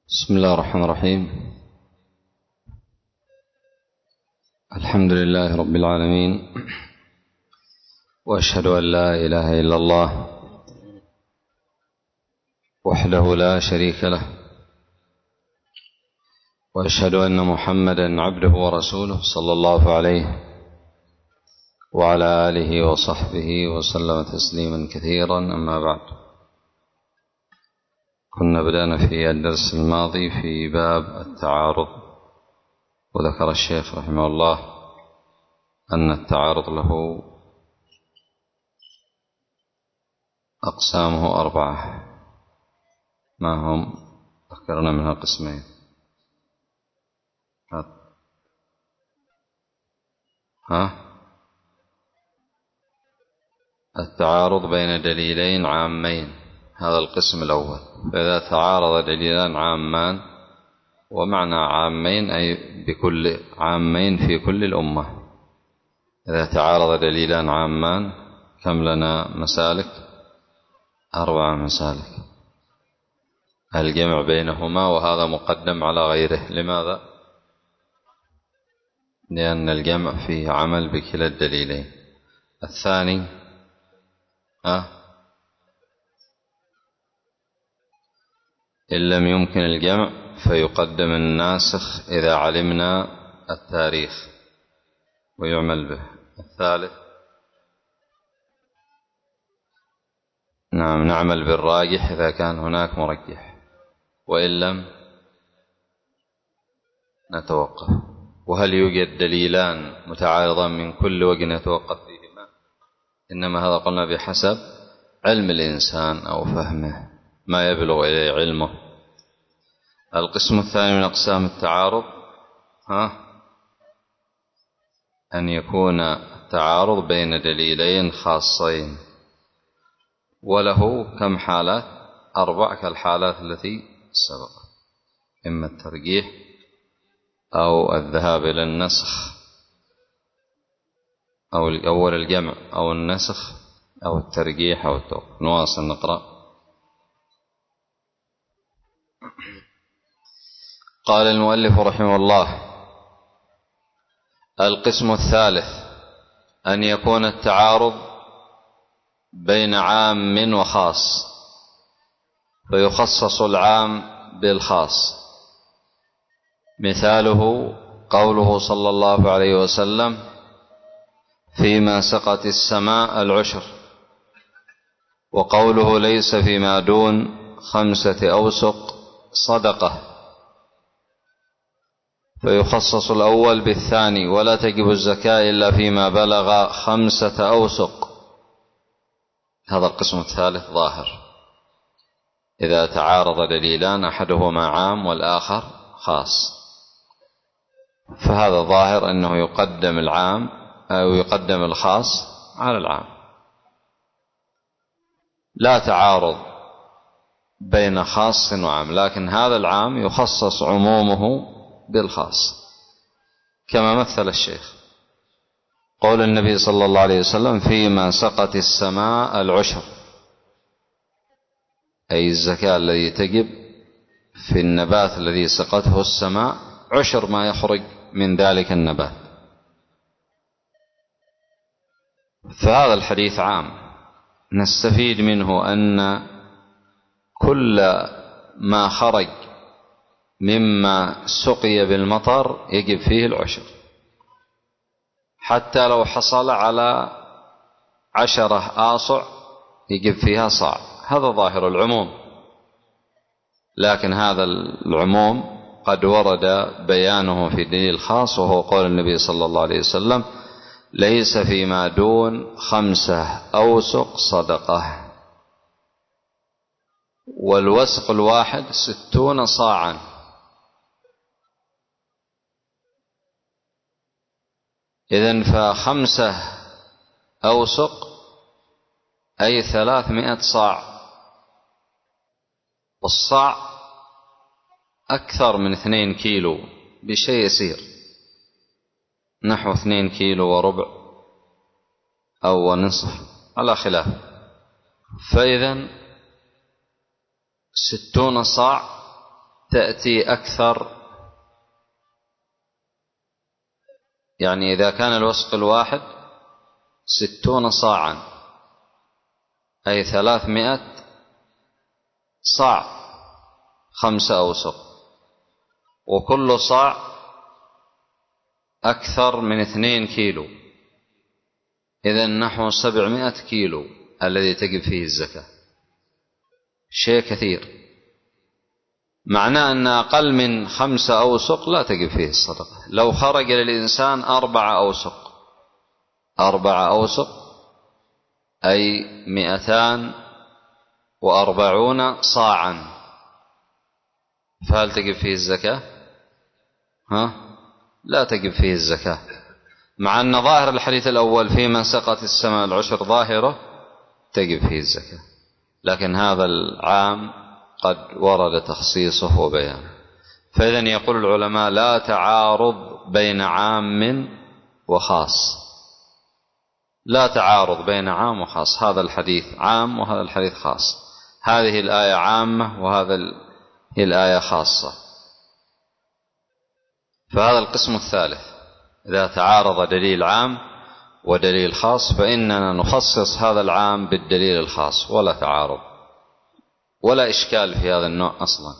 بسم الله الرحمن الرحيم. الحمد لله رب العالمين، وأشهد أن لا إله إلا الله وحده لا شريك له، وأشهد أن محمدا عبده ورسوله صلى الله عليه وعلى آله وصحبه وسلم تسليما كثيرا. أما بعد، كنا بدأنا في الدرس الماضي في باب التعارض، وذكر الشيخ رحمه الله أن التعارض له أقسامه 4. ما هم؟ ذكرنا منها قسمين. التعارض بين دليلين عامين، هذا القسم الأول. فإذا تعارض دليلان عامان، ومعنى عامين أي بكل عامين في كل الأمة. إذا تعارض دليلان عامان كم لنا مسالك؟ 4 مسالك. الجمع بينهما، وهذا مقدم على غيره. لماذا؟ لأن الجمع فيه عمل بكلا الدليلين. الثاني إن لم يمكن الجمع فيقدم الناسخ إذا علمنا التاريخ ويعمل به. الثالث نعمل بالراجح إذا كان هناك مرجح، وإن لم نتوقف. وهل يوجد دليلان متعارضان من كل وجه نتوقف فيهما؟ إنما هذا قلنا بحسب علم الإنسان أو فهمه، ما يبلغ إليه علمه. القسم الثاني من أقسام التعارض أن يكون التعارض بين دليلين خاصين، وله كم حالات؟ 4 كالحالات التي سبق، إما الترجيح أو الذهاب إلى النسخ أو الأول الجمع أو النسخ أو الترجيح أو التوقف. نواصل نقرأ. قال المؤلف رحمه الله: القسم الثالث أن يكون التعارض بين عام وخاص، فيخصص العام بالخاص. مثاله قوله صلى الله عليه وسلم: فيما سقت السماء العشر، وقوله ليس فيما دون 5 أوسق صدقة، فيخصص الأول بالثاني: ولا تجب الزكاة إلا فيما بلغ 5 أوسق. هذا القسم الثالث ظاهر، إذا تعارض دليلان أحدهما عام والآخر خاص، فهذا ظاهر أنه يقدم العام أو يقدم الخاص على العام. لا تعارض بين خاص وعام، لكن هذا العام يخصص عمومه بالخاص، كما مثل الشيخ قول النبي صلى الله عليه وسلم: فيما سقت السماء العشر، أي الزكاة الذي تجب في النبات الذي سقته السماء 10 ما يخرج من ذلك النبات. فهذا الحديث عام، نستفيد منه أن كل ما خرج مما سقي بالمطر يجب فيه 10، حتى لو حصل على 10 آصع يجب فيها صاع. هذا ظاهر العموم، لكن هذا العموم قد ورد بيانه في دليل خاص، وهو قول النبي صلى الله عليه وسلم: ليس فيما دون 5 أوسق صدقة. والوسق الواحد 60 صاعا، إذن ف5 أوسق أي 300 صاع، والصاع أكثر من 2 كيلو بشيء يسير، نحو 2 كيلو وربع أو نصف على خلاف. فإذن 60 صاع تأتي أكثر، يعني إذا كان الوسق الواحد 60 صاعا أي 300 صاع 5 أوسق، وكل صاع أكثر من 2 كيلو، إذن نحو 700 كيلو الذي تجب فيه الزكاة، شيء كثير. معناه أن أقل من 5 أوسق لا تجب فيه الصدقة. لو خرج للإنسان 4 أوسق، 4 أوسق أي 240 صاعا، فهل تجب فيه الزكاة؟ لا تجب فيه الزكاة، مع أن ظاهر الحديث الأول في من سقط السماء العشر ظاهرة تجب فيه الزكاة، لكن هذا العام قد ورد تخصيصه وبيانه. فإذن يقول العلماء لا تعارض بين عام وخاص، لا تعارض بين عام وخاص، هذا الحديث عام وهذا الحديث خاص، هذه الآية عامة وهذه الآية خاصة. فهذا القسم الثالث، إذا تعارض دليل عام ودليل خاص فإننا نخصص هذا العام بالدليل الخاص، ولا تعارض ولا إشكال في هذا النوع أصلا.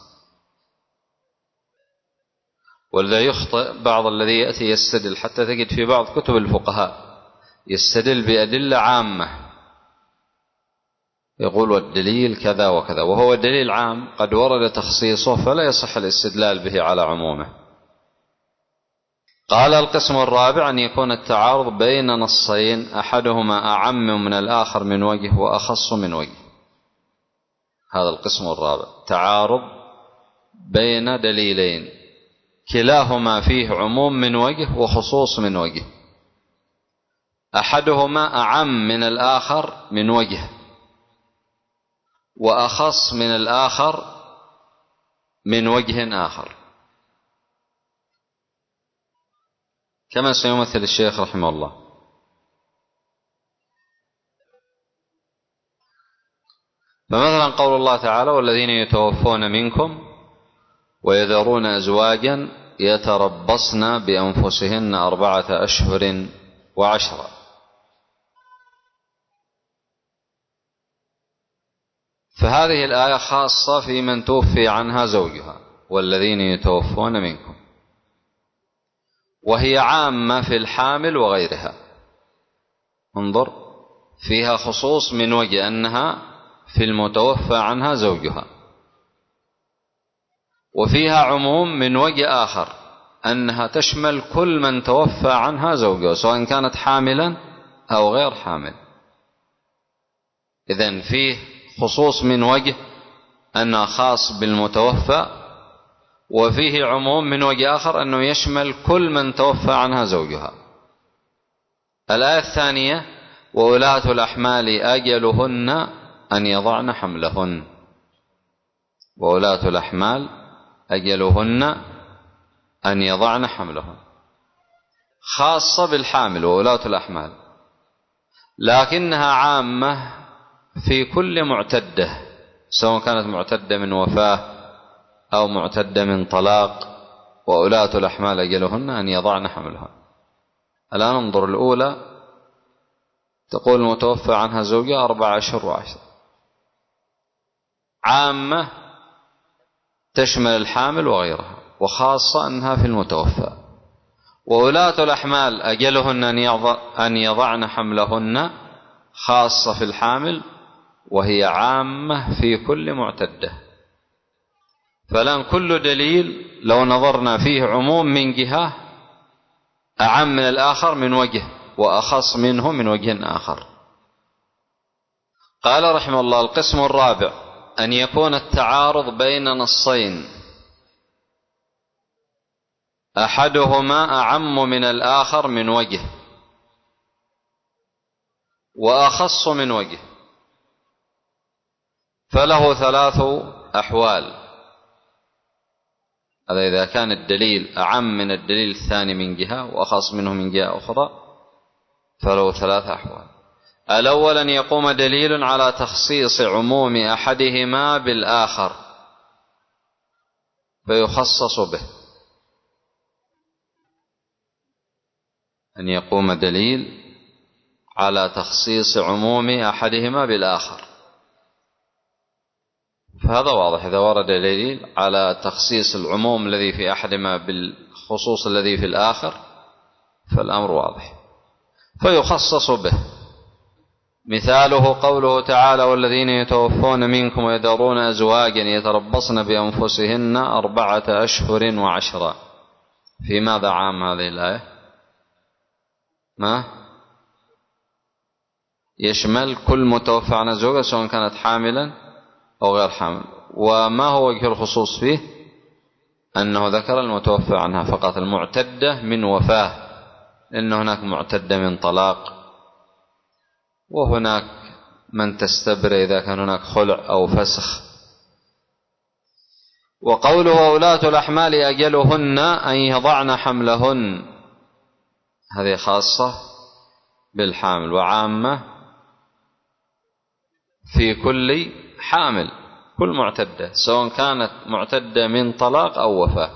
ولذا يخطئ بعض الذي يأتي يستدل، حتى تجد في بعض كتب الفقهاء يستدل بأدلة عامة، يقول والدليل كذا وكذا، وهو دليل عام قد ورد تخصيصه فلا يصح الاستدلال به على عمومه. قال القسم الرابع أن يكون التعارض بين نصين أحدهما أعم من الآخر من وجه وأخص من وجه. هذا القسم الرابع، تعارض بين دليلين كلاهما فيه عموم من وجه وخصوص من وجه، أحدهما أعم من الآخر من وجه وأخص من الآخر من وجه آخر، كما سيمثل الشيخ رحمه الله. فمثلا قول الله تعالى والذين يتوفون منكم ويذرون أزواجا يتربصن بأنفسهن 4 أشهر و10، فهذه الآية خاصة في من توفي عنها زوجها، والذين يتوفون منكم، وهي عامة في الحامل وغيرها. انظر، فيها خصوص من وجه أنها في المتوفى عنها زوجها، وفيها عموم من وجه آخر أنها تشمل كل من توفى عنها زوجها سواء كانت حاملا أو غير حامل. إذن فيه خصوص من وجه أنه خاص بالمتوفى، وفيه عموم من وجه آخر أنه يشمل كل من توفى عنها زوجها. الآية الثانية وأولاة الأحمال أجلهن أن يضعن حملهن، وأولاة الأحمال أجلهن أن يضعن حملهن، خاصة بالحامل وأولاة الأحمال، لكنها عامة في كل معتدة سواء كانت معتدة من وفاة أو معتدة من طلاق. وأولاة الأحمال أجلهن أن يضعن حملهن. الآن انظر، الأولى تقول المتوفى عنها زوجها 4 أشهر و10، عامة تشمل الحامل وغيرها، وخاصة أنها في المتوفى. وولاة الأحمال أجلهن أن يضعن حملهن، خاصة في الحامل وهي عامة في كل معتدة. فلان كل دليل لو نظرنا فيه عموم من جهة أعم من الآخر من وجه وأخص منه من وجه آخر. قال رحمه الله القسم الرابع أن يكون التعارض بين نصين أحدهما أعم من الآخر من وجه وأخص من وجه، فله 3 أحوال. هذا إذا كان الدليل أعم من الدليل الثاني من جهة وأخص منه من جهة أخرى فله 3 أحوال. الأول أن يقوم دليل على تخصيص عموم أحدهما بالآخر، فيخصص به، أن يقوم دليل على تخصيص عموم أحدهما بالآخر. فهذا واضح، إذا ورد دليل على تخصيص العموم الذي في أحدهما بالخصوص الذي في الآخر فالأمر واضح، فيخصص به. مثاله قوله تعالى: والذين يتوفون منكم ويذرون أزواجا يتربصن بأنفسهن 4 أشهر و10. في ماذا عام هذه الآية؟ ما يشمل كل متوفى عن زوجة سواء كانت حاملا أو غير حامل. وما هو وجه الخصوص فيه؟ أنه ذكر المتوفى عنها فقط، المعتدة من وفاة، إن هناك معتدة من طلاق، وهناك من تستبرئ إذا كان هناك خلع أو فسخ. وقوله أولاة الأحمال أجلهن أن يضعن حملهن، هذه خاصة بالحامل وعامة في كل حامل، كل معتدة سواء كانت معتدة من طلاق أو وفاة.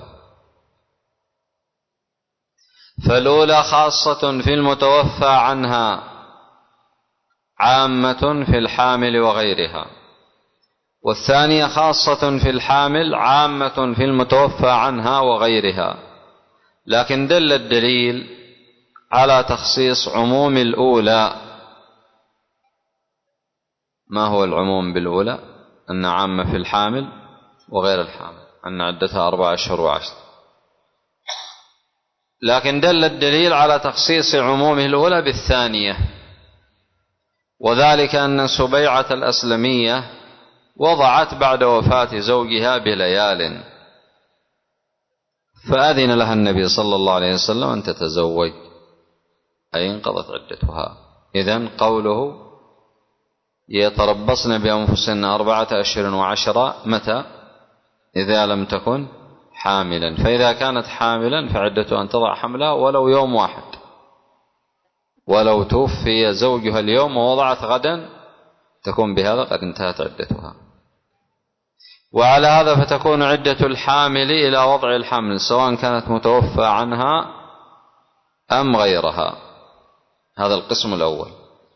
فالأولى خاصة في المتوفى عنها، عامة في الحامل وغيرها. والثانية خاصة في الحامل، عامة في المتوفى عنها وغيرها. لكن دل الدليل على تخصيص عموم الأولى. ما هو العموم بالأولى؟ أن عامة في الحامل وغير الحامل، أن عدتها 4 أشهر و10. لكن دل الدليل على تخصيص عمومه الأولى بالثانية، وذلك أن سبيعة الأسلمية وضعت بعد وفاة زوجها بليال، فأذن لها النبي صلى الله عليه وسلم أن تتزوج، أي انقضت عدتها. إذن قوله يتربصن بأنفسهن 4 أشهر و10 متى؟ إذا لم تكن حاملا. فإذا كانت حاملا فعدتها أن تضع حملها ولو يوم واحد، ولو توفي زوجها اليوم ووضعت غدا تكون بهذا قد انتهت عدتها. وعلى هذا فتكون عدة الحامل إلى وضع الحمل سواء كانت متوفى عنها أم غيرها. هذا القسم الأول،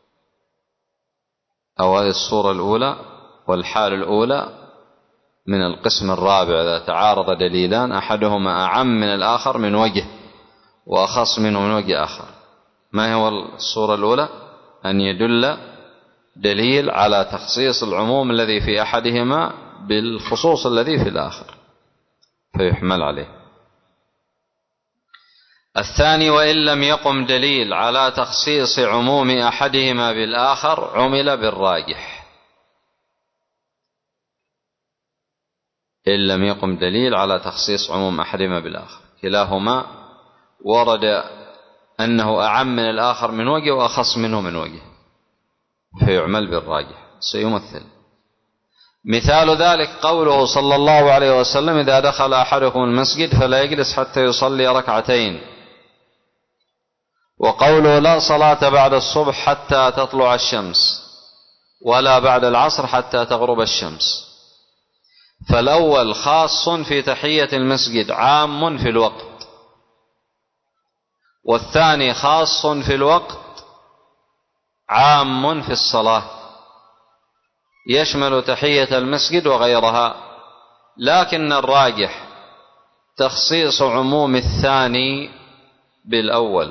أو هذه الصورة الأولى والحال الأولى من القسم الرابع. إذا تعارض دليلان أحدهما أعم من الآخر من وجه وأخص منه من وجه آخر. ما هو الصورة الأولى؟ أن يدل دليل على تخصيص العموم الذي في أحدهما بالخصوص الذي في الآخر فيحمل عليه. الثاني: وإن لم يقم دليل على تخصيص عموم أحدهما بالآخر عمل بالراجح. إن لم يقم دليل على تخصيص عموم أحدهما بالآخر، كلاهما ورد أنه أعم من الآخر من وجه وأخص منه من وجه، فيعمل بالراجح. سيمثل مثال ذلك قوله صلى الله عليه وسلم: إذا دخل أحدكم المسجد فلا يجلس حتى يصلي 2 ركعتين. وقوله: لا صلاة بعد الصبح حتى تطلع الشمس، ولا بعد العصر حتى تغرب الشمس. فالأول خاص في تحية المسجد عام في الوقت، والثاني خاص في الوقت عام في الصلاة، يشمل تحية المسجد وغيرها. لكن الراجح تخصيص عموم الثاني بالأول،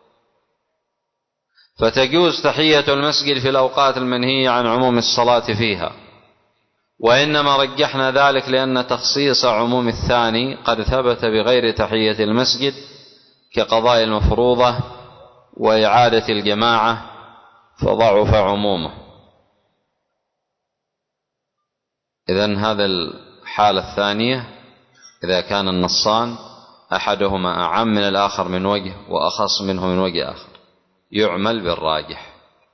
فتجوز تحية المسجد في الأوقات المنهية عن عموم الصلاة فيها. وإنما رجحنا ذلك لأن تخصيص عموم الثاني قد ثبت بغير تحية المسجد كقضاء المفروضة وإعادة الجماعة، فضعف عمومه. إذن هذا الحالة الثانية إذا كان النصان أحدهما أعم من الآخر من وجه وأخص منه من وجه آخر يعمل بالراجح.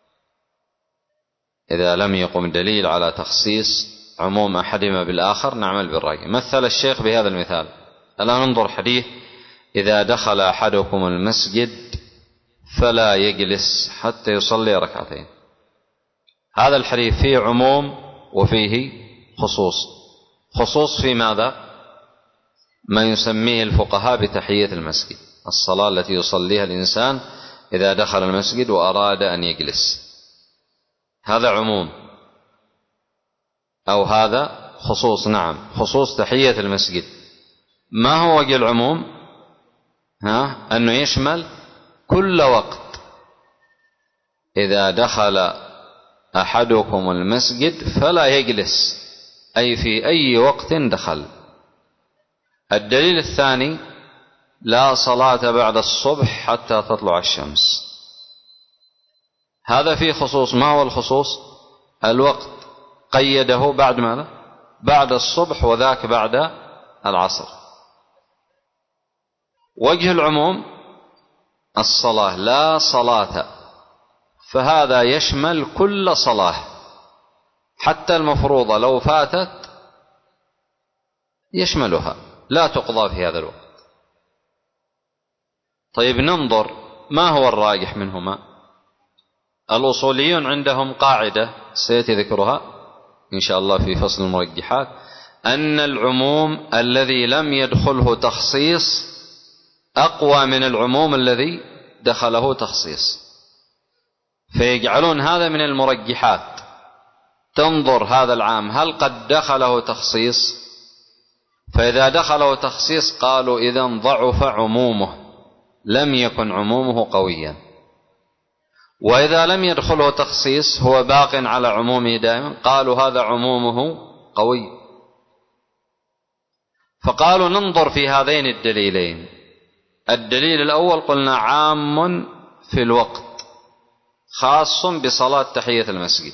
إذا لم يقم دليل على تخصيص عموم أحدهما بالآخر نعمل بالراجح. مثل الشيخ بهذا المثال. الآن ننظر حديث: إذا دخل أحدكم المسجد فلا يجلس حتى يصلي 2 ركعتين. هذا الحديث فيه عموم وفيه خصوص. خصوص في ماذا؟ ما يسميه الفقهاء بتحية المسجد، الصلاة التي يصليها الإنسان إذا دخل المسجد وأراد أن يجلس. هذا عموم أو هذا خصوص؟ نعم، خصوص تحية المسجد. ما هو وجه العموم؟ أنه يشمل كل وقت. إذا دخل أحدكم المسجد فلا يجلس، أي في أي وقت دخل. الدليل الثاني: لا صلاة بعد الصبح حتى تطلع الشمس. هذا فيه خصوص. ما هو الخصوص؟ الوقت، قيده بعد ماذا؟ بعد الصبح، وذاك بعد العصر. وجه العموم الصلاة، لا صلاة، فهذا يشمل كل صلاة حتى المفروضة لو فاتت يشملها، لا تقضى في هذا الوقت. طيب ننظر ما هو الراجح منهما. الأصوليون عندهم قاعدة سيأتي ذكرها إن شاء الله في فصل المرجحات، أن العموم الذي لم يدخله تخصيص أقوى من العموم الذي دخله تخصيص، فيجعلون هذا من المرجحات. تنظر هذا العام هل قد دخله تخصيص، فإذا دخله تخصيص قالوا إذن ضعف عمومه، لم يكن عمومه قويا. وإذا لم يدخله تخصيص هو باق على عمومه دائما، قالوا هذا عمومه قوي. فقالوا ننظر في هذين الدليلين. الدليل الأول قلنا عام في الوقت، خاص بصلاة تحية المسجد.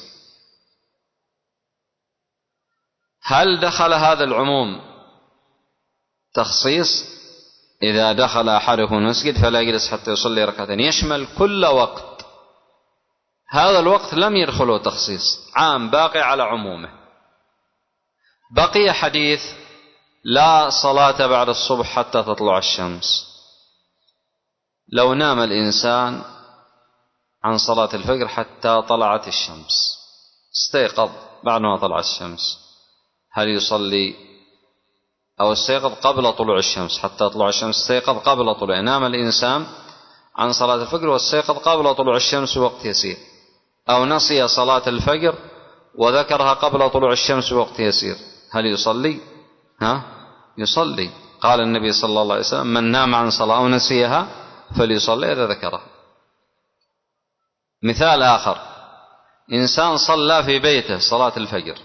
هل دخل هذا العموم تخصيص؟ إذا دخل أحدكم المسجد فلا يجلس حتى يصلي ركعتين، يشمل كل وقت. هذا الوقت لم يدخله تخصيص، عام باقي على عمومه. بقي حديث لا صلاة بعد الصبح حتى تطلع الشمس. لو نام الإنسان عن صلاة الفجر حتى طلعت الشمس، استيقظ بعد ما طلعت الشمس، هل يصلي؟ أو استيقظ قبل طلوع الشمس، حتى تطلع الشمس استيقظ قبل طلوع. نام الإنسان عن صلاة الفجر واستيقظ قبل طلوع الشمس بوقت يسير، أو نسي صلاة الفجر وذكرها قبل طلوع الشمس بوقت يسير، هل يصلي؟ يصلي. قال النبي صلى الله عليه وسلم: من نام عن صلاة أو نسيها فليصلي إذا ذكرها. مثال آخر: إنسان صلى في بيته صلاة الفجر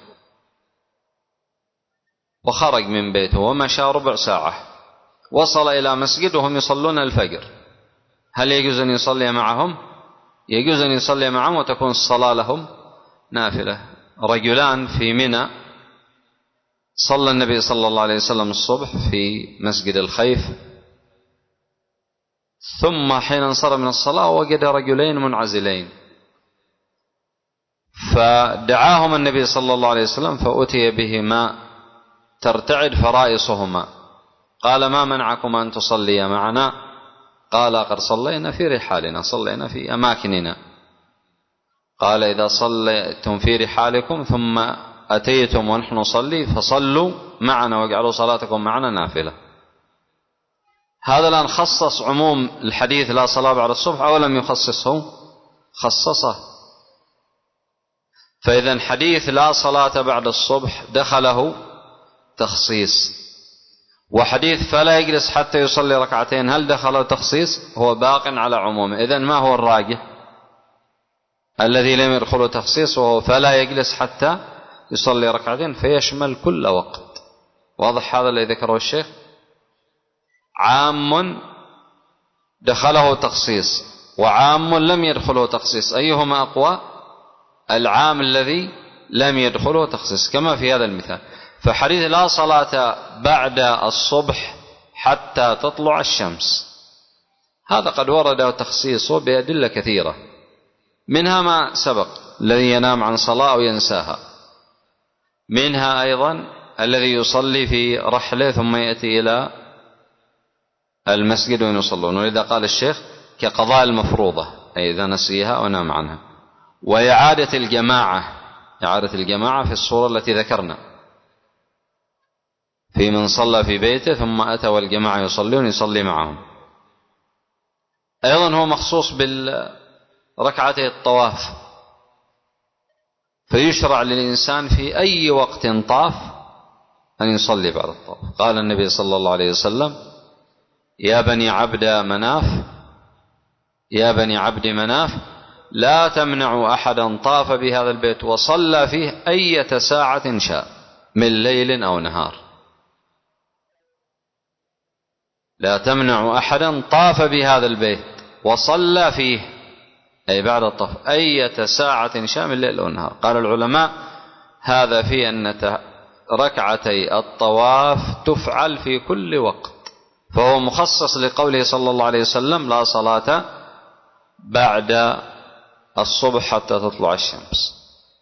وخرج من بيته ومشى ربع ساعة، وصل إلى مسجد وهم يصلون الفجر، هل يجوز أن يصلي معهم؟ يجوز أن يصلي معهم وتكون الصلاة لهم نافلة. رجلان في منى صلى النبي صلى الله عليه وسلم الصبح في مسجد الخيف، ثم حين انصرف من الصلاة وجد رجلين منعزلين، فدعاهما النبي صلى الله عليه وسلم فأتي بهما ترتعد فرائصهما. قال: ما منعكما أن تصليا معنا؟ قال: قد صلينا في رحالنا، صلينا في أماكننا. قال: إذا صليتم في رحالكم ثم أتيتم ونحن نصلي فصلوا معنا واجعلوا صلاتكم معنا نافلة. هذا الآن خصص عموم الحديث لا صلاة بعد الصبح أو لم يخصصه؟ خصصه. فإذا حديث لا صلاة بعد الصبح دخله تخصيص، وحديث فلا يجلس حتى يصلي ركعتين هل دخله تخصيص؟ هو باق على عمومه. إذن ما هو الراجح؟ الذي لم يدخله تخصيص، وهو فلا يجلس حتى يصلي ركعتين، فيشمل كل وقت. واضح هذا الذي ذكره الشيخ؟ عام دخله تخصيص وعام لم يدخله تخصيص، أيهما أقوى؟ العام الذي لم يدخله تخصيص، كما في هذا المثال. فحديث لا صلاة بعد الصبح حتى تطلع الشمس، هذا قد ورد تخصيصه بأدلة كثيرة، منها ما سبق الذي ينام عن صلاة أو ينساها، منها أيضا الذي يصلي في رحله ثم يأتي إلى المسجد ويصلون، ولذا قال الشيخ كقضاء المفروضة، أي إذا نسيها ونام عنها. وإعادة الجماعة، إعادة الجماعة في الصورة التي ذكرنا. في من صلى في بيته ثم أتى والجماعة يصلون يصلي معهم. أيضا هو مخصوص بالركعتي الطواف، فيشرع للإنسان في أي وقت طاف أن يصلي بعد الطواف. قال النبي صلى الله عليه وسلم: يا بني عبد مناف لا تمنعوا أحدا طاف بهذا البيت وصلى فيه أية ساعة شاء من ليل أو نهار. لا تمنعوا أحدا طاف بهذا البيت وصلى فيه، أي بعد الطواف، أية ساعة شاء من ليل أو نهار. قال العلماء: هذا في أن ركعتي الطواف تفعل في كل وقت، فهو مخصص لقوله صلى الله عليه وسلم: لا صلاة بعد الصبح حتى تطلع الشمس.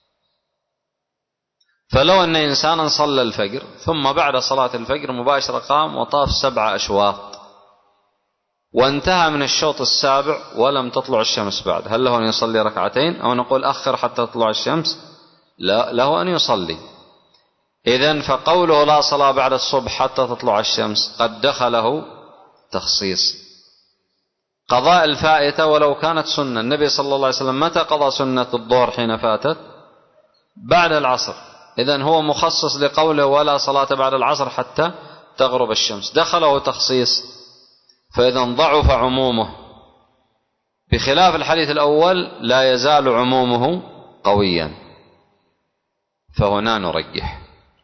فلو أن إنسانا صلى الفجر ثم بعد صلاة الفجر مباشرة قام وطاف 7 أشواط وانتهى من الشوط السابع ولم تطلع الشمس بعد، هل له أن يصلي ركعتين أو نقول أخر حتى تطلع الشمس؟ لا، له أن يصلي. إذن فقوله لا صلاة بعد الصبح حتى تطلع الشمس قد دخله تخصيص قضاء الفائتة ولو كانت سنة. النبي صلى الله عليه وسلم متى قضى سنة الظهر حين فاتت؟ بعد العصر. إذن هو مخصص لقوله ولا صلاة بعد العصر حتى تغرب الشمس، دخله تخصيص، فإذن ضعف عمومه، بخلاف الحديث الأول لا يزال عمومه قويا، فهنا نرجح.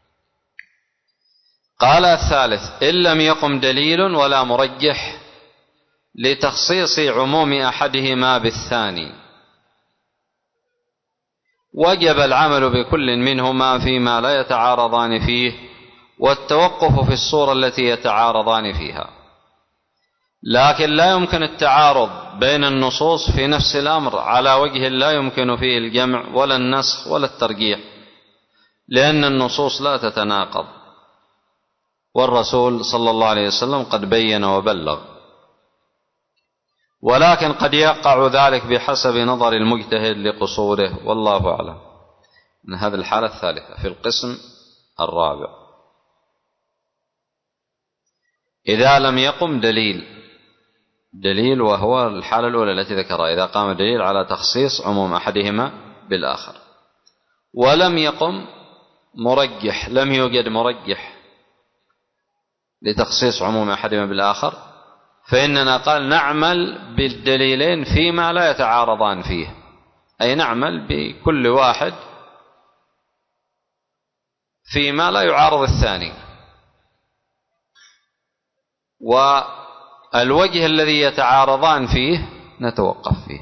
قال الثالث: إن لم يقم دليل ولا مرجح لتخصيص عموم أحدهما بالثاني وجب العمل بكل منهما فيما لا يتعارضان فيه، والتوقف في الصورة التي يتعارضان فيها. لكن لا يمكن التعارض بين النصوص في نفس الأمر على وجه لا يمكن فيه الجمع ولا النسخ ولا الترجيح، لأن النصوص لا تتناقض، والرسول صلى الله عليه وسلم قد بين وبلغ. ولكن قد يقع ذلك بحسب نظر المجتهد لقصوره، والله أعلم. من هذه الحالة الثالثة في القسم الرابع: إذا لم يقم دليل، وهو الحالة الأولى التي ذكرها، إذا قام دليل على تخصيص عموم أحدهما بالآخر، ولم يقم مرجح، لم يوجد مرجح لتخصيص عموم أحدهما بالآخر، فإننا قال نعمل بالدليلين فيما لا يتعارضان فيه، أي نعمل بكل واحد فيما لا يعارض الثاني. والوجه الذي يتعارضان فيه نتوقف فيه.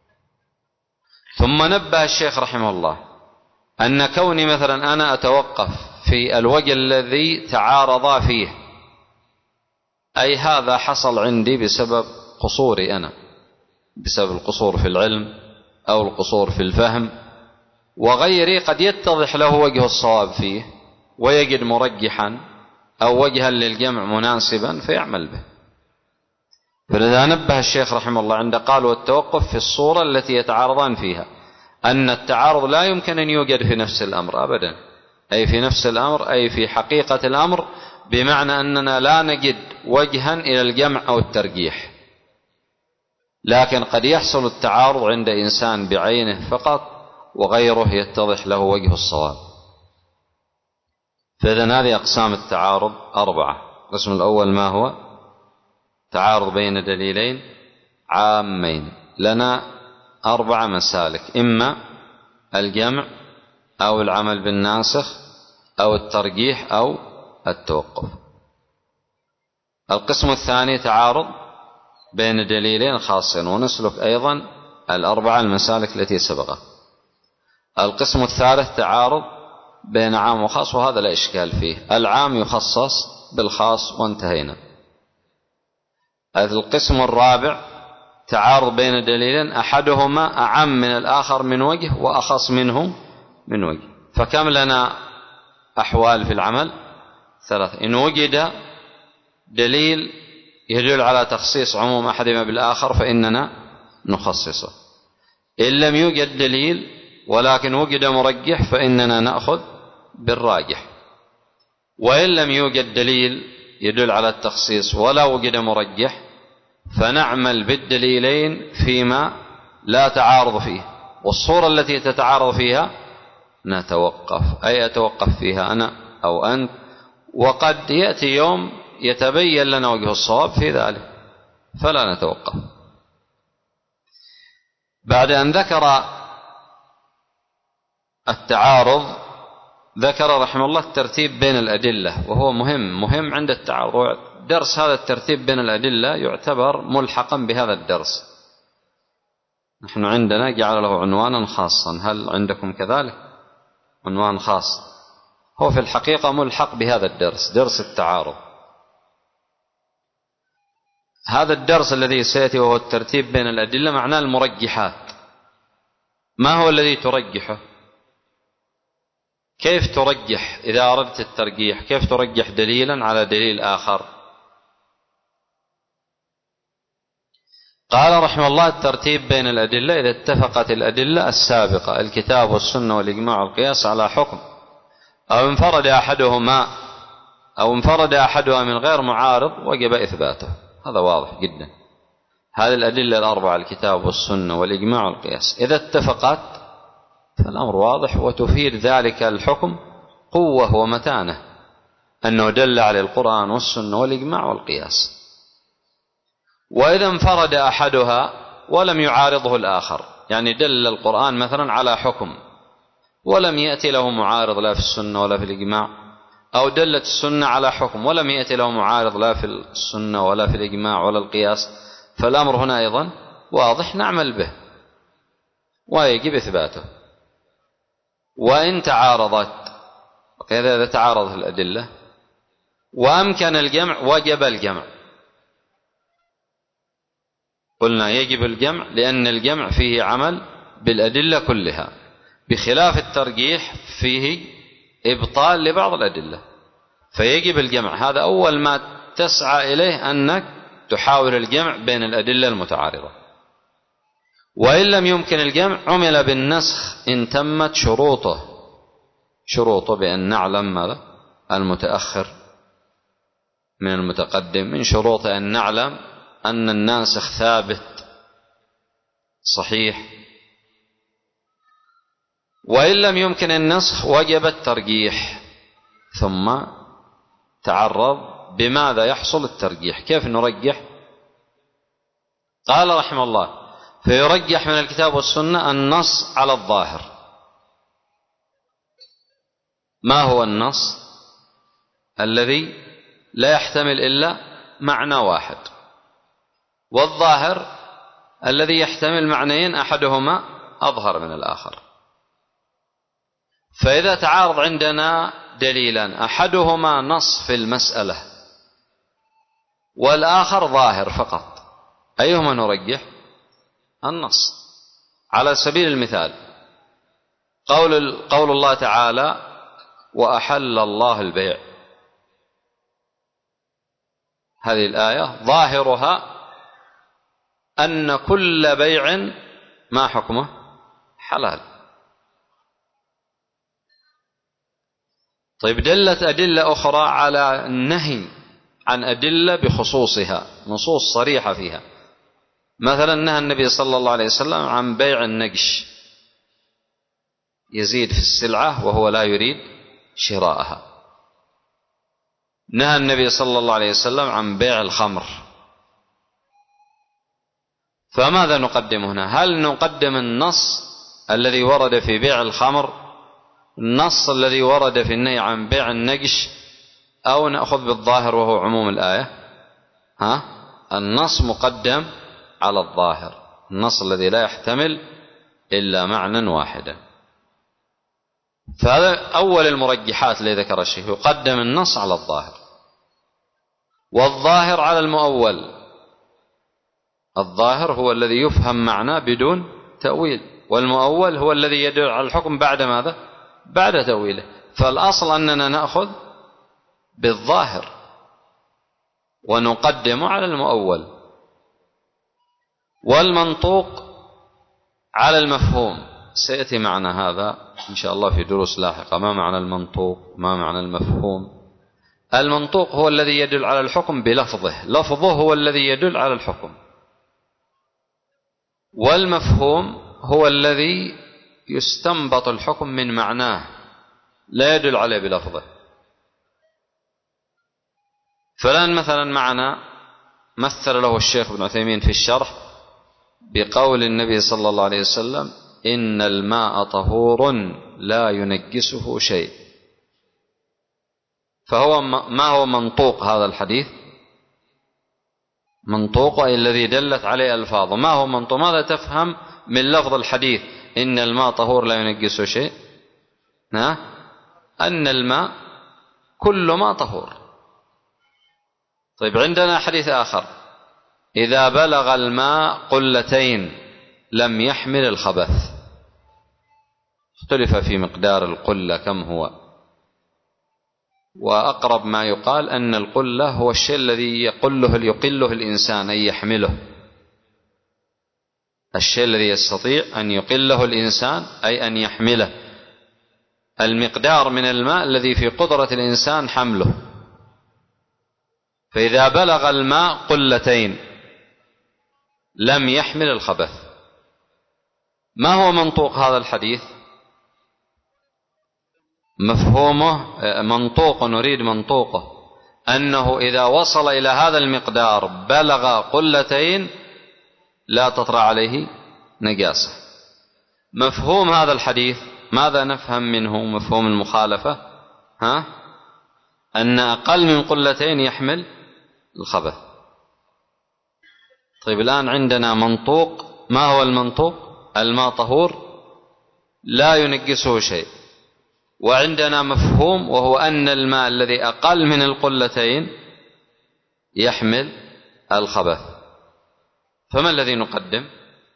ثم نبه الشيخ رحمه الله أن كوني مثلا أنا أتوقف في الوجه الذي تعارضا فيه، أي هذا حصل عندي بسبب قصوري أنا، بسبب القصور في العلم أو القصور في الفهم، وغيري قد يتضح له وجه الصواب فيه ويجد مرجحا أو وجها للجمع مناسبا فيعمل به. فلذا نبه الشيخ رحمه الله عند قال والتوقف في الصورة التي يتعارضان فيها، أن التعارض لا يمكن أن يوجد في نفس الأمر أبدا، أي في نفس الأمر أي في حقيقة الأمر، بمعنى أننا لا نجد وجها إلى الجمع أو الترجيح، لكن قد يحصل التعارض عند إنسان بعينه فقط وغيره يتضح له وجه الصواب. فإذن هذه أقسام التعارض 4. القسم الأول ما هو؟ تعارض بين دليلين عامين، لنا 4 مسالك: إما الجمع أو العمل بالناسخ أو الترجيح أو التوقف. القسم الثاني تعارض بين دليلين خاصين، ونسلك أيضا 4 المسالك التي سبقت. القسم الثالث تعارض بين عام وخاص، وهذا لا إشكال فيه، العام يخصص بالخاص وانتهينا. القسم الرابع تعارض بين دليلين أحدهما أعم من الآخر من وجه وأخص منه من وجه. فكم لنا أحوال في العمل؟ 3. إن وجد دليل يدل على تخصيص عموم أحدهما بالآخر فإننا نخصصه. إن لم يوجد دليل ولكن وجد مرجح فإننا نأخذ بالراجح. وإن لم يوجد دليل يدل على التخصيص ولا وجد مرجح فنعمل بالدليلين فيما لا تعارض فيه، والصورة التي تتعارض فيها نتوقف، أي أتوقف فيها أنا أو أنت، وقد يأتي يوم يتبين لنا وجه الصواب في ذلك فلا نتوقف. بعد أن ذكر التعارض ذكر رحمه الله الترتيب بين الأدلة، وهو مهم عند التعارض. درس هذا الترتيب بين الأدلة يعتبر ملحقا بهذا الدرس. نحن عندنا جعل له عنوانا خاصا، هل عندكم كذلك عنوان خاص؟ هو في الحقيقة ملحق بهذا الدرس، درس التعارض. هذا الدرس الذي سيأتي وهو الترتيب بين الأدلة معناه المرجحات. ما هو الذي ترجحه؟ كيف ترجح إذا أردت الترجيح؟ كيف ترجح دليلا على دليل آخر؟ قال رحمه الله الترتيب بين الأدلة إذا اتفقت الأدلة السابقة الكتاب والسنة والإجماع والقياس على حكم، أو انفرد أحدها من غير معارض وجب إثباته. هذا واضح جدا. هذه الأدلة الأربعة الكتاب والسنة والإجماع والقياس إذا اتفقت فالأمر واضح، وتفيد ذلك الحكم قوة ومتانة أنه دل على القرآن والسنة والإجماع والقياس. وإذا انفرد أحدها ولم يعارضه الآخر، يعني دل القرآن مثلا على حكم ولم يأتي له معارض لا في السنة ولا في الإجماع، أو دلت السنة على حكم ولم يأتي له معارض لا في السنة ولا في الإجماع ولا القياس، فالأمر هنا أيضا واضح نعمل به ويجب إثباته. وإن تعارضت، إذا تعارضت الأدلة وأمكن الجمع وجب الجمع. قلنا يجب الجمع لأن الجمع فيه عمل بالأدلة كلها، بخلاف الترجيح فيه إبطال لبعض الأدلة، فيجب الجمع. هذا أول ما تسعى إليه أنك تحاول الجمع بين الأدلة المتعارضة. وإن لم يمكن الجمع عمل بالنسخ إن تمت شروطه بأن نعلم ماذا المتأخر من المتقدم. من شروطه أن نعلم أن الناسخ ثابت صحيح. وإن لم يمكن النسخ وجب الترجيح. ثم تعرض بماذا يحصل الترجيح، كيف نرجح؟ قال رحمه الله فيرجح من الكتاب والسنة النص على الظاهر. ما هو النص؟ الذي لا يحتمل إلا معنى واحد، والظاهر الذي يحتمل معنيين أحدهما أظهر من الآخر. فإذا تعارض عندنا دليلا أحدهما نص في المسألة والآخر ظاهر فقط، أيهما نرجح؟ النص. على سبيل المثال قول الله تعالى وأحل الله البيع، هذه الآية ظاهرها أن كل بيع ما حكمه حلال. طيب دلت أدلة أخرى على النهي عن أدلة بخصوصها، نصوص صريحة فيها. مثلا نهى النبي صلى الله عليه وسلم عن بيع النقش، يزيد في السلعة وهو لا يريد شراءها. نهى النبي صلى الله عليه وسلم عن بيع الخمر. فماذا نقدم هنا؟ هل نقدم النص الذي ورد في بيع الخمر، النص الذي ورد في النهي عن بيع النقش، أو نأخذ بالظاهر وهو عموم الآية؟ النص مقدم على الظاهر، النص الذي لا يحتمل إلا معنى واحدا. فهذا أول المرجحات الذي ذكر الشيخ، يقدم النص على الظاهر، والظاهر على المؤول. الظاهر هو الذي يفهم معناه بدون تأويل، والمؤول هو الذي يدل على الحكم بعد ماذا؟ بعد تأويله. فالأصل أننا نأخذ بالظاهر ونقدم على المؤول، والمنطوق على المفهوم. سيأتي معنا هذا إن شاء الله في دروس لاحقة، ما معنى المنطوق، ما معنى المفهوم. المنطوق هو الذي يدل على الحكم بلفظه، لفظه هو الذي يدل على الحكم، والمفهوم هو الذي يستنبط الحكم من معناه لا يدل عليه بلفظه. فلان مثلا معنى مثل له الشيخ ابن عثيمين في الشرح بقول النبي صلى الله عليه وسلم: إن الماء طهور لا ينجسه شيء. فهو ما هو منطوق هذا الحديث؟ منطوق أي الذي دلت عليه ألفاظه. ما هو منطوق؟ ماذا تفهم من لفظ الحديث إن الماء طهور لا ينجسه شيء؟ أن الماء كل ما طهور. طيب عندنا حديث آخر: إذا بلغ الماء قلتين لم يحمل الخبث. اختلف في مقدار القلة كم هو، وأقرب ما يقال أن القلة هو الشيء الذي يقله الإنسان أي يحمله، الشيء الذي يستطيع أن يقله الإنسان أي أن يحمله، المقدار من الماء الذي في قدرة الإنسان حمله. فإذا بلغ الماء قلتين لم يحمل الخبث. ما هو منطوق هذا الحديث؟ مفهومه منطوق، نريد منطوقه أنه إذا وصل إلى هذا المقدار بلغ قلتين لا تطرأ عليه نجاسة. مفهوم هذا الحديث ماذا نفهم منه؟ مفهوم المخالفة أن أقل من قلتين يحمل الخبث. طيب الآن عندنا منطوق. ما هو المنطوق؟ الماء طهور لا ينجسه شيء. وعندنا مفهوم وهو أن الماء الذي أقل من القلتين يحمل الخبث. فما الذي نقدم؟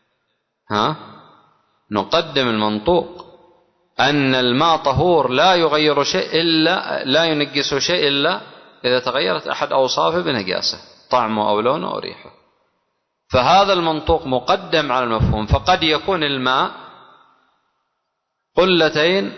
نقدم المنطوق أن الماء طهور لا يغير شيء إلا لا ينجسه شيء إلا إذا تغيرت أحد أوصافه بنجاسة، طعمه أو لونه أو ريحه. فهذا المنطوق مقدم على المفهوم. فقد يكون الماء قلتين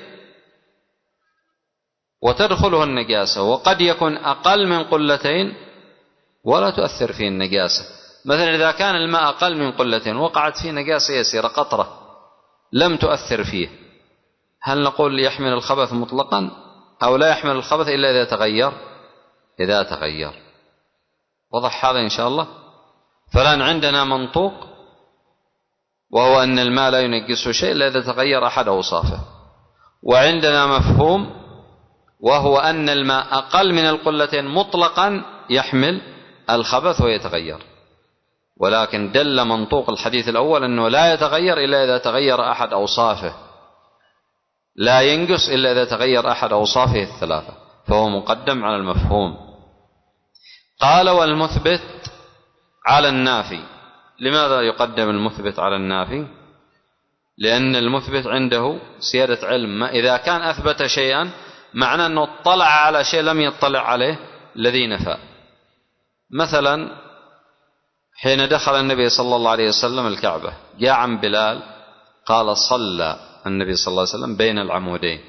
وتدخله النجاسة، وقد يكون أقل من قلتين ولا تؤثر فيه النجاسة. مثلا إذا كان الماء أقل من قلتين وقعت فيه نجاسة يسيرة قطرة لم تؤثر فيه، هل نقول يحمل الخبث مطلقا أو لا يحمل الخبث إلا إذا تغير؟ إذا تغير. وضح هذا إن شاء الله. فالآن عندنا منطوق وهو أن الماء لا ينجسه شيء إلا إذا تغير أحد أوصافه، وعندنا مفهوم وهو أن الماء أقل من القلتين مطلقا يحمل الخبث ويتغير. ولكن دل منطوق الحديث الأول أنه لا يتغير إلا إذا تغير أحد أوصافه، لا ينقص إلا إذا تغير أحد أوصافه الثلاثة، فهو مقدم على المفهوم. قال: والمثبت على النافي. لماذا يقدم المثبت على النافي؟ لأن المثبت عنده سيادة علم. ما إذا كان أثبت شيئا معنى أنه اطلع على شيء لم يطلع عليه الذي نفى. مثلا حين دخل النبي صلى الله عليه وسلم الكعبة جاء عن بلال قال: صلى النبي صلى الله عليه وسلم بين العمودين.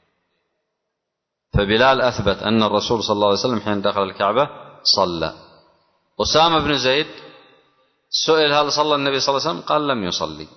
فبلال أثبت أن الرسول صلى الله عليه وسلم حين دخل الكعبة صلى. أسامة بن زيد سئل: هل صلى النبي صلى الله عليه وسلم؟ قال: لم يصلي.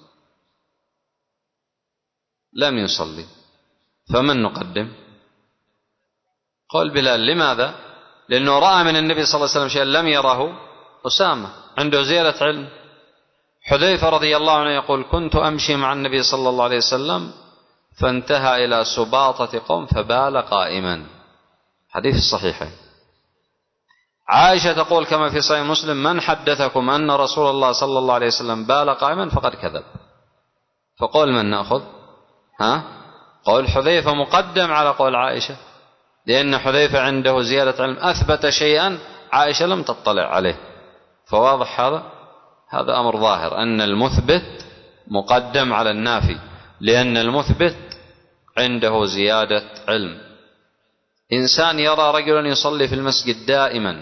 لم يصلي. فمن نقدم؟ قال بلال. لماذا؟ لأنه رأى من النبي صلى الله عليه وسلم شيئا لم يره أسامة، عنده زيادة علم. حذيفة رضي الله عنه يقول: كنت أمشي مع النبي صلى الله عليه وسلم فانتهى إلى سباطة قوم فبال قائما. حديث الصحيحين. عائشة تقول كما في صحيح مسلم: من حدثكم أن رسول الله صلى الله عليه وسلم بال قائما فقد كذب. فقول من نأخذ؟ قول حذيفة مقدم على قول عائشة، لأن حذيفة عنده زيادة علم، أثبت شيئا عائشة لم تطلع عليه. فواضح هذا أمر ظاهر أن المثبت مقدم على النافي، لأن المثبت عنده زيادة علم. إنسان يرى رجلا يصلي في المسجد دائما،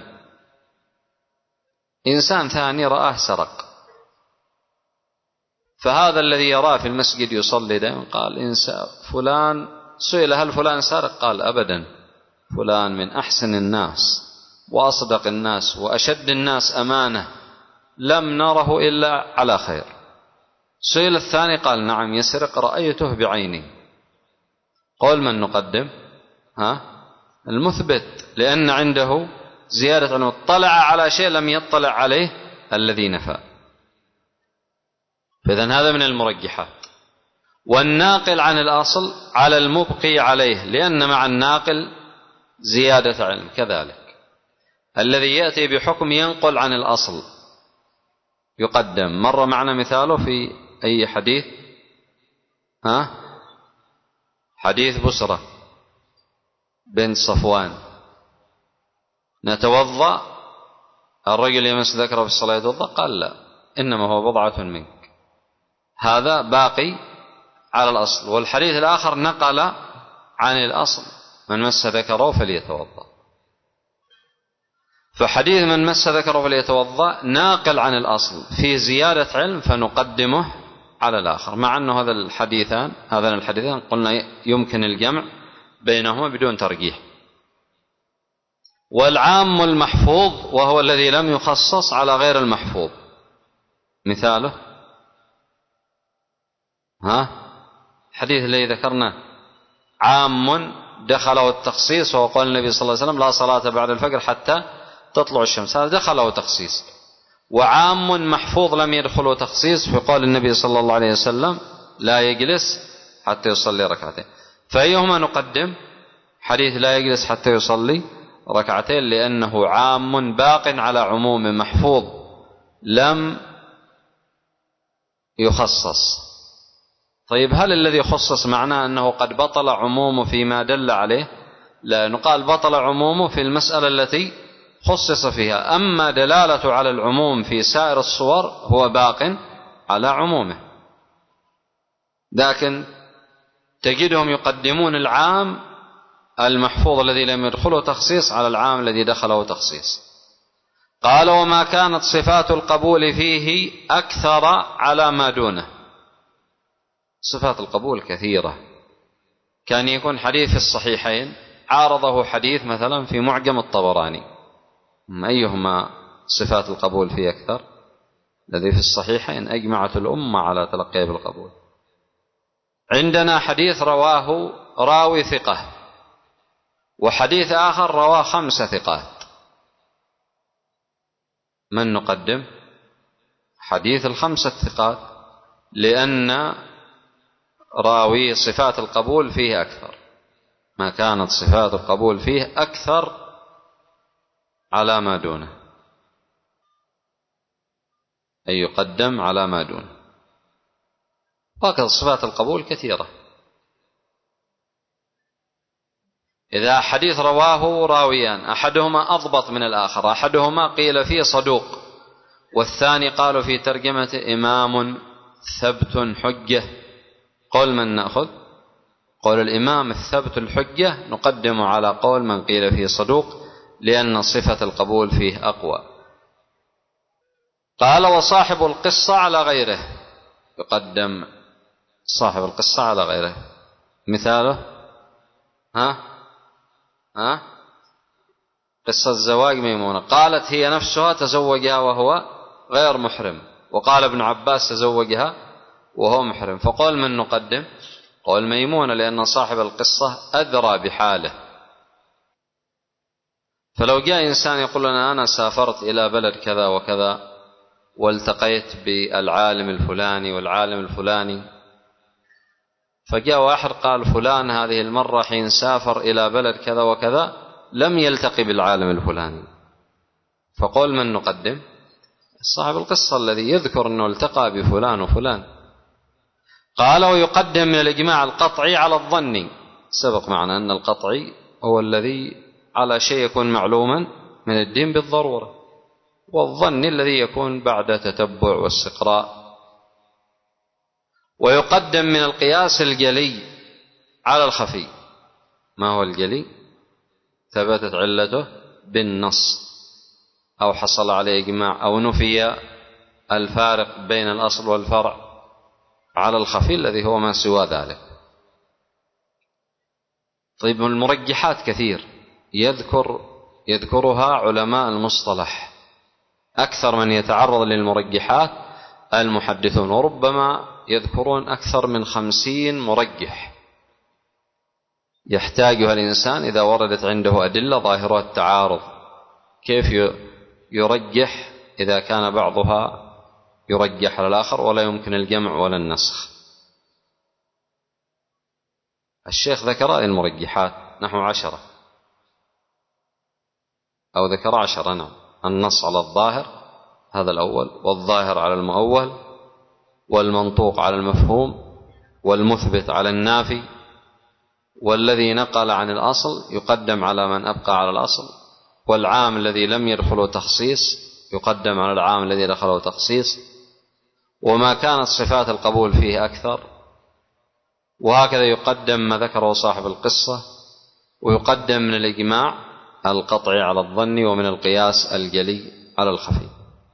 إنسان ثاني رآه سرق، فهذا الذي يراه في المسجد يصلي دائما قال: فلان سئل: هل فلان سرق؟ قال: أبدا. فلان من أحسن الناس وأصدق الناس وأشد الناس أمانة، لم نره إلا على خير. سئل الثاني قال نعم يسرق، رأيته بعيني. قول من نقدم؟ المثبت، لأن عنده زيادة علم، اطلع على شيء لم يطلع عليه الذي نفى. فإذن هذا من المرجحات. والناقل عن الأصل على المبقي عليه، لأن مع الناقل زيادة علم. كذلك الذي يأتي بحكم ينقل عن الأصل يقدم. مر معنا مثاله في أي حديث؟ حديث بسرة بنت صفوان. نتوضأ، الرجل يمس ذكره في الصلاة يتوضأ، قال لا إنما هو بضعة منك. هذا باقي على الأصل. والحديث الآخر نقل عن الأصل من مس ذكره فليتوضأ. فحديث من مس ذكره فليتوضأ ناقل عن الأصل في زيادة علم، فنقدمه على الآخر، مع أنه هذان الحديثان قلنا يمكن الجمع بينهما بدون ترجيح. والعام المحفوظ وهو الذي لم يخصص على غير المحفوظ. مثاله حديث الذي ذكرناه عام دخله التخصيص، وهو قول النبي صلى الله عليه وسلم لا صلاة بعد الفجر حتى تطلع الشمس، هذا دخله تخصيص. وعام محفوظ لم يدخله تخصيص في قول النبي صلى الله عليه وسلم لا يجلس حتى يصلي ركعتين. فأيهما نقدم؟ حديث لا يجلس حتى يصلي ركعتين، لأنه عام باق على عموم محفوظ لم يخصص. طيب هل الذي خصص معناه أنه قد بطل عمومه فيما دل عليه؟ لا، نقال بطل عمومه في المسألة التي خصص فيها، أما دلالة على العموم في سائر الصور هو باق على عمومه. لكن تجدهم يقدمون العام المحفوظ الذي لم يدخله تخصيص على العام الذي دخله تخصيص. قال وما كانت صفات القبول فيه أكثر على ما دونه. صفات القبول كثيرة. كان يكون حديث في الصحيحين عارضه حديث مثلا في معجم الطبراني، أيهما صفات القبول فيه أكثر؟ الذي في الصحيحين أجمعت الأمة على تلقيه بالقبول. عندنا حديث رواه راوي ثقة، وحديث آخر رواه 5 ثقات. من نقدم؟ حديث 5 ثقات، لأن راوي صفات القبول فيه أكثر. ما كانت صفات القبول فيه أكثر على ما دونه، أي يقدم على ما دونه. وهكذا صفات القبول كثيرة. إذا حديث رواه راويان أحدهما أضبط من الآخر، أحدهما قيل فيه صدوق، والثاني قالوا في ترجمة إمام ثبت حجة، قول من نأخذ؟ قول الإمام الثبت الحجة نقدم على قول من قيل فيه صدوق، لأن صفة القبول فيه أقوى. قال وصاحب القصة على غيره، يقدم صاحب القصة على غيره. مثاله قصة زواج ميمونة، قالت هي نفسها تزوجها وهو غير محرم، وقال ابن عباس تزوجها وهو محرم. فقول من نقدم؟ قول ميمونة، لأن صاحب القصة أدرى بحاله. فلو جاء إنسان يقول لنا أنا سافرت إلى بلد كذا وكذا والتقيت بالعالم الفلاني والعالم الفلاني، فجاء واحد قال فلان هذه المرة حين سافر إلى بلد كذا وكذا لم يلتقي بالعالم الفلاني، فقول من نقدم؟ صاحب القصة الذي يذكر أنه التقى بفلان وفلان. قال ويقدم من الإجماع القطعي على الظني. سبق معنا أن القطعي هو الذي على شيء يكون معلوما من الدين بالضرورة، والظني الذي يكون بعد تتبع واستقراء. ويقدم من القياس الجلي على الخفي. ما هو الجلي؟ ثبتت علته بالنص أو حصل عليه إجماع أو نفي الفارق بين الأصل والفرع، على الخفي الذي هو ما سوى ذلك. طيب المرجحات كثير، يذكرها علماء المصطلح أكثر من يتعرض للمرجحات المحدثون، وربما يذكرون أكثر من 50 مرجح يحتاجها الإنسان إذا وردت عنده أدلة ظاهرة التعارض، كيف يرجح إذا كان بعضها يرجح على الآخر ولا يمكن الجمع ولا النسخ. الشيخ ذكر المرجحات نحو 10 أو ذكر 10. نعم. النص على الظاهر هذا الأول، والظاهر على المؤول، والمنطوق على المفهوم، والمثبت على النافي، والذي نقل عن الأصل يقدم على من أبقى على الأصل، والعام الذي لم يدخله تخصيص يقدم على العام الذي دخله تخصيص، وما كانت صفات القبول فيه أكثر، وهكذا يقدم ما ذكره صاحب القصة، ويقدم من الإجماع القطعي على الظن، ومن القياس الجلي على الخفي.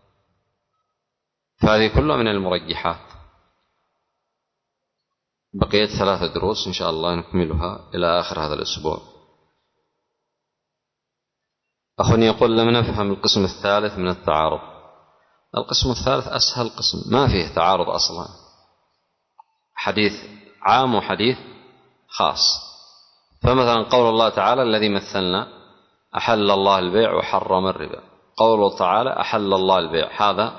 فهذه كلها من المرجحات. بقيت 3 دروس إن شاء الله نكملها إلى آخر هذا الأسبوع. أخوني يقول لم نفهم القسم الثالث من التعارض. القسم الثالث أسهل قسم، ما فيه تعارض أصلا، حديث عام وحديث خاص. فمثلا قول الله تعالى الذي مثلنا أحل الله البيع وحرم الربا، قوله تعالى أحل الله البيع هذا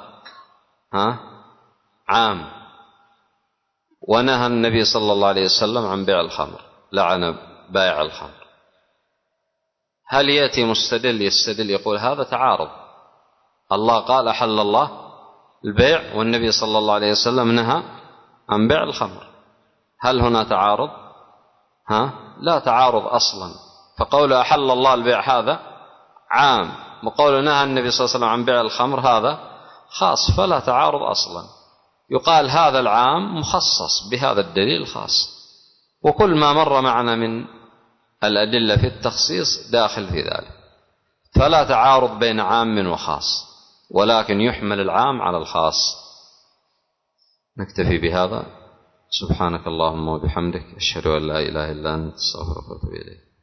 عام، ونهى النبي صلى الله عليه وسلم عن بيع الخمر، لعن بائع الخمر. هل يأتي مستدل يستدل يقول هذا تعارض؟ الله قال أحل الله البيع والنبي صلى الله عليه وسلم نهى عن بيع الخمر، هل هنا تعارض؟ لا تعارض أصلا. فقول أحل الله البيع هذا عام، وقول نهى النبي صلى الله عليه وسلم عن بيع الخمر هذا خاص، فلا تعارض أصلا. يقال هذا العام مخصص بهذا الدليل الخاص، وكل ما مر معنا من الأدلة في التخصيص داخل في ذلك، فلا تعارض بين عام وخاص، ولكن يحمل العام على الخاص. نكتفي بهذا. سبحانك اللهم وبحمدك، أشهد أن لا إله إلا أنت، أستغفرك وأتوب إليك.